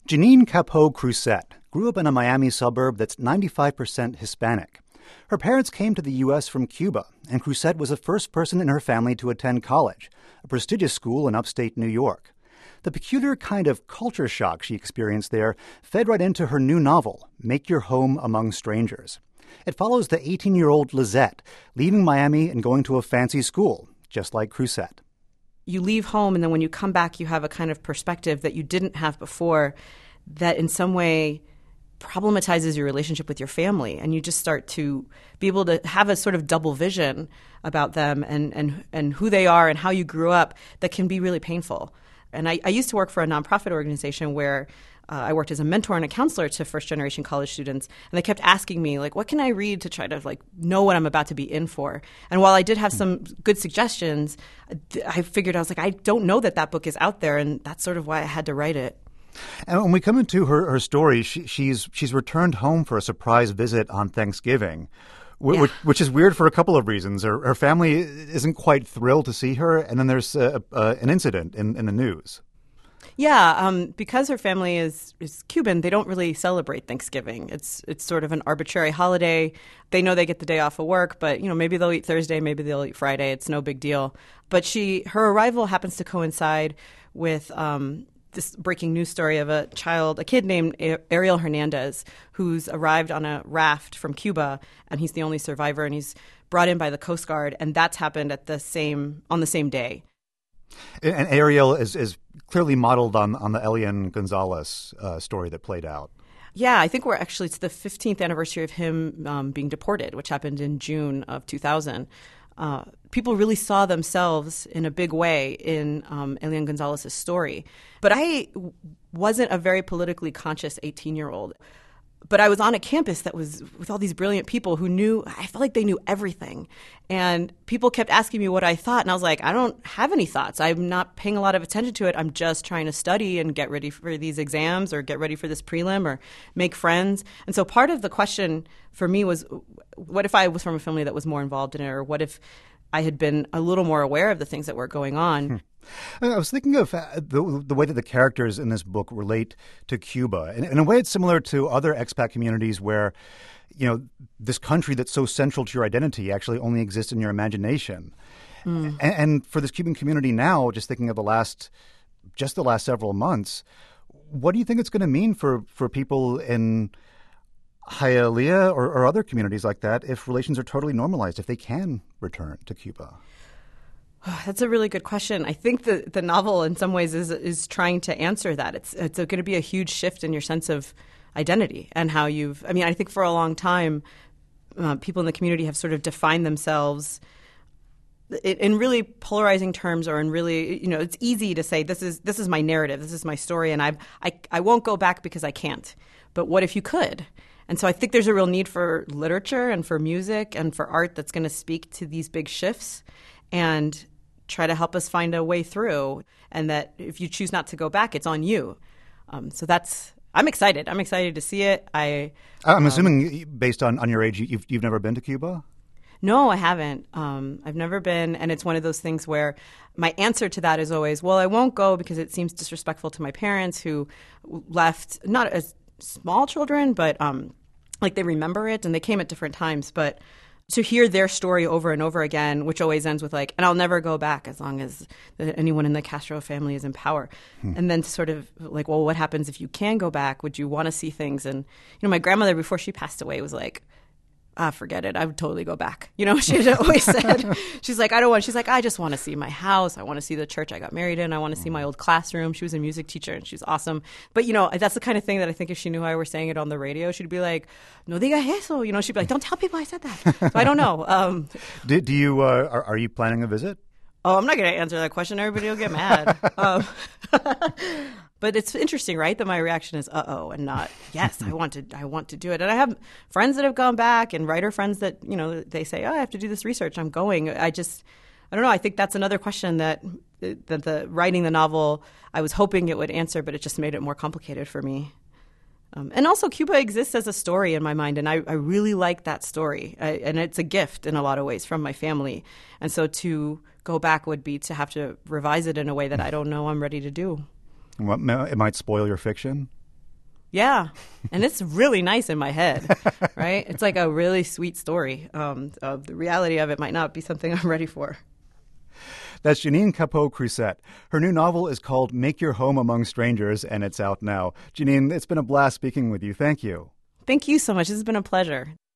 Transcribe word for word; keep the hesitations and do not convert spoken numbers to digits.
Janine Capot Crusette grew up in a Miami suburb that's ninety-five percent Hispanic. Her parents came to the U S from Cuba, and Crusette was the first person in her family to attend college, a prestigious school in upstate New York. The peculiar kind of culture shock she experienced there fed right into her new novel, Make Your Home Among Strangers. It follows the eighteen-year-old Lizette leaving Miami and going to a fancy school, just like Crusette. You leave home, and then when you come back, you have a kind of perspective that you didn't have before that in some way problematizes your relationship with your family. And you just start to be able to have a sort of double vision about them and, and, and who they are and how you grew up that can be really painful. And I, I used to work for a nonprofit organization where uh, I worked as a mentor and a counselor to first-generation college students. And they kept asking me, like, what can I read to try to, like, know what I'm about to be in for? And while I did have some good suggestions, I figured, I was like, I don't know that that book is out there. And that's sort of why I had to write it. And when we come into her, her story, she, she's she's returned home for a surprise visit on Thanksgiving, which, yeah. which, which is weird for a couple of reasons. Her, her family isn't quite thrilled to see her, and then there's a, a, an incident in, in the news. Yeah, um, because her family is, is Cuban, they don't really celebrate Thanksgiving. It's it's sort of an arbitrary holiday. They know they get the day off of work, but you know maybe they'll eat Thursday, maybe they'll eat Friday. It's no big deal. But she her arrival happens to coincide with um, this breaking news story of a child, a kid named Ariel Hernandez, who's arrived on a raft from Cuba, and he's the only survivor, and he's brought in by the Coast Guard, and that's happened at the same on the same day. And Ariel is, is clearly modeled on, on the Elian Gonzalez uh, story that played out. Yeah, I think we're actually, it's the fifteenth anniversary of him um, being deported, which happened in June of two thousand. Uh, people really saw themselves in a big way in um, Elian Gonzalez's story. But I wasn't a very politically conscious eighteen-year-old. But I was on a campus that was with all these brilliant people who knew, I felt like they knew everything. And people kept asking me what I thought. And I was like, I don't have any thoughts. I'm not paying a lot of attention to it. I'm just trying to study and get ready for these exams or get ready for this prelim or make friends. And so part of the question for me was, what if I was from a family that was more involved in it? Or what if I had been a little more aware of the things that were going on? Hmm. I was thinking of uh, the, the way that the characters in this book relate to Cuba. In, in a way, it's similar to other expat communities where, you know, this country that's so central to your identity actually only exists in your imagination. Mm. And, and for this Cuban community now, just thinking of the last, just the last several months, what do you think it's going to mean for, for people in Hialeah or, or other communities like that if relations are totally normalized, if they can return to Cuba? That's a really good question. I think the, the novel in some ways is is trying to answer that. It's it's going to be a huge shift in your sense of identity and how you've – I mean, I think for a long time, uh, people in the community have sort of defined themselves in, in really polarizing terms or in really – you know, it's easy to say this is this is my narrative, this is my story, and I I I won't go back because I can't. But what if you could? And so I think there's a real need for literature and for music and for art that's going to speak to these big shifts and try to help us find a way through, and that if you choose not to go back, it's on you. Um, so that's I'm excited. I'm excited to see it. I I'm um, assuming, based on, on your age, you've you've never been to Cuba? No, I haven't. Um, I've never been, and it's one of those things where my answer to that is always, well, I won't go because it seems disrespectful to my parents who left not as small children, but um, like they remember it, and they came at different times, but to hear their story over and over again, which always ends with like, and I'll never go back as long as the, anyone in the Castro family is in power. Hmm. And then sort of like, well, what happens if you can go back? Would you want to see things? And, you know, my grandmother, before she passed away, was like, ah, forget it. I would totally go back. You know, she had always said, she's like, I don't want, she's like, I just want to see my house. I want to see the church I got married in. I want to see my old classroom. She was a music teacher and she was awesome. But, you know, that's the kind of thing that I think if she knew I were saying it on the radio, she'd be like, no digas eso. You know, she'd be like, don't tell people I said that. So I don't know. Um, do, do you, uh, are, are you planning a visit? Oh, I'm not going to answer that question. Everybody will get mad. um, But it's interesting, right, that my reaction is uh-oh and not yes, I want to I want to do it. And I have friends that have gone back and writer friends that, you know, they say, oh, I have to do this research. I'm going. I just I don't know. I think that's another question that that the writing the novel, I was hoping it would answer, but it just made it more complicated for me. Um, and also Cuba exists as a story in my mind, and I, I really like that story. I, and it's a gift in a lot of ways from my family. And so to go back would be to have to revise it in a way that I don't know I'm ready to do. What, it might spoil your fiction? Yeah, and it's really nice in my head, right? It's like a really sweet story. Um, uh, the reality of it might not be something I'm ready for. That's Jeanine Cappeau-Cruset. Her new novel is called Make Your Home Among Strangers, and it's out now. Jeanine, it's been a blast speaking with you. Thank you. Thank you so much. This has been a pleasure.